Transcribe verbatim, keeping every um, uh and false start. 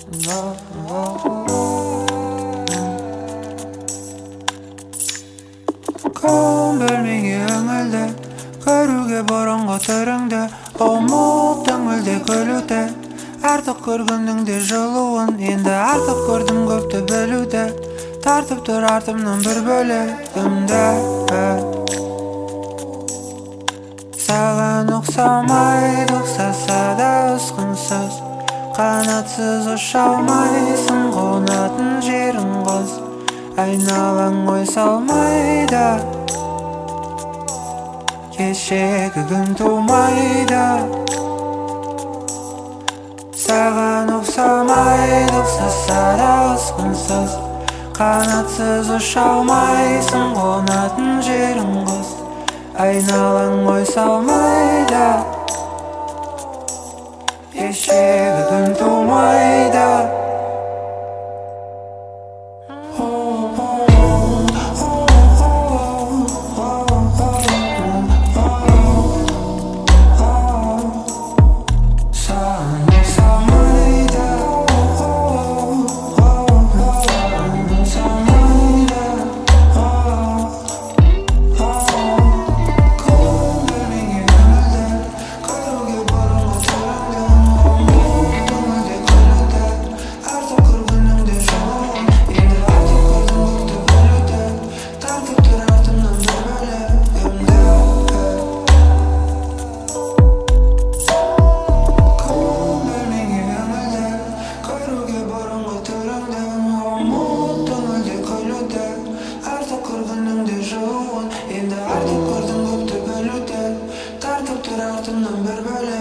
Көң бөлмеге үңілді, көруге бұрынғы түріңді, ұмыттың мүлде күлуді. Артық көргеннің де жылуын, енді артық көрдім көпті білуді. Тартып тұр артымнан бір бөлігімді. Саған ұқсамайды, ұқсаса да ұсқынсыз, қанатсыз ұша алмайсың, қонатын жерің қыз. Айналаң ой салмайды, кешегі күн тумайды. Саған ұқсамайды, ұқсаса да ұсқынсыз, қанатсыз ұша алмайсың, қонатын жерің қыз. Айналаң ой салмайды, кешегі күн тумайды. Артық көрдім көпті білуді, тартып тұр артымнан бір бөлек.